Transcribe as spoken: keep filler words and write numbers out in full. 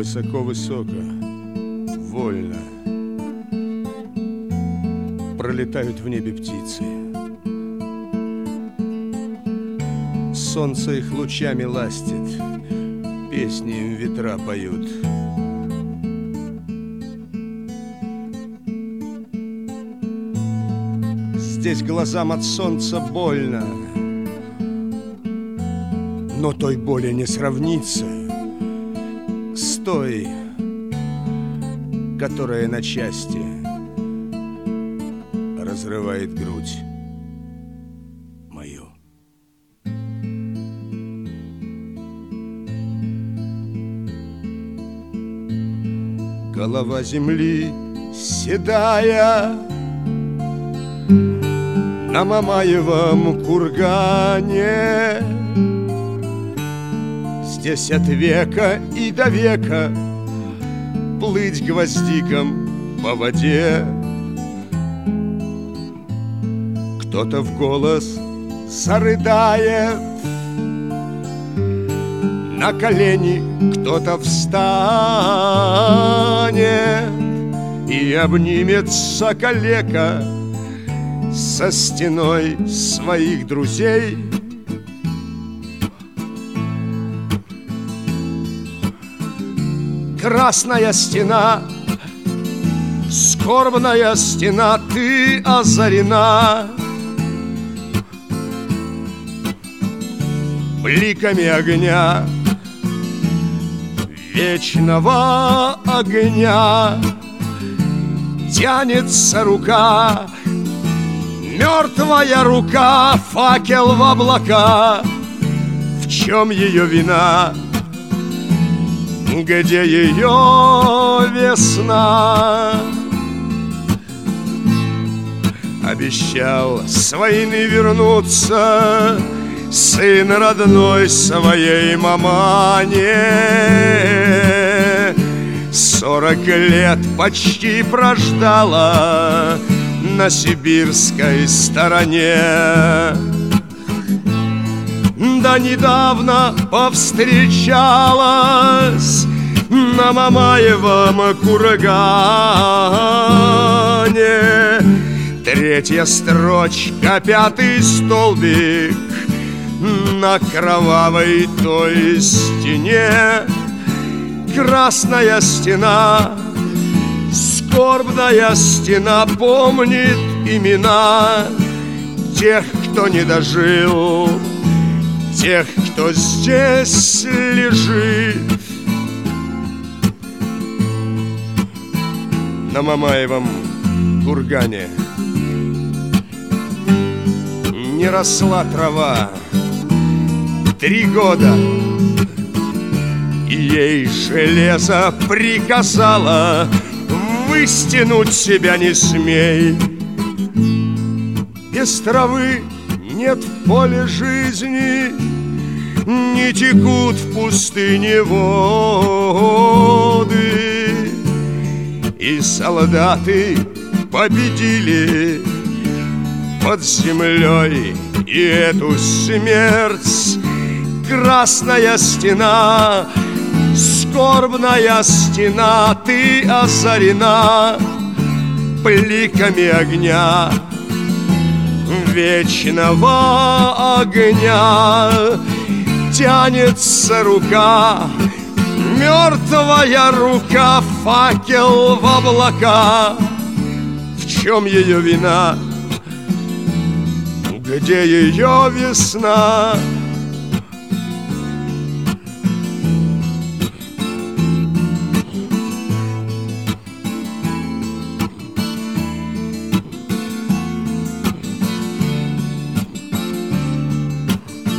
Высоко-высоко, вольно пролетают в небе птицы. Солнце их лучами ластит, песни им ветра поют. Здесь глазам от солнца больно, но той боли не сравнится с той, которая на части разрывает грудь мою. Голова земли седая на Мамаевом кургане. Здесь от века и до века плыть гвоздиком по воде. Кто-то в голос зарыдает, на колени кто-то встанет и обнимется калека со стеной своих друзей. Красная стена, скорбная стена, ты озарена бликами огня, вечного огня. Тянется рука, мертвая рука, факел в облака. В чем ее вина? Где ее весна? Обещал с войны вернуться сын родной своей мамане. Сорок лет почти прождала на сибирской стороне. Да недавно повстречалась на Мамаевом кургане. Третья строчка, пятый столбик на кровавой той стене. Красная стена, скорбная стена, помнит имена тех, кто не дожил, тех, кто здесь лежит. На Мамаевом кургане не росла трава три года, и ей железо приказало: выстянуть себя не смей. Без травы нет в поле жизни, не текут в пустыне воды. И солдаты победили под землей и эту смерть. Красная стена, скорбная стена, ты озарена бликами огня, вечного огня. Тянется рука, мертвая рука, факел в облака. В чем ее вина? Где ее весна?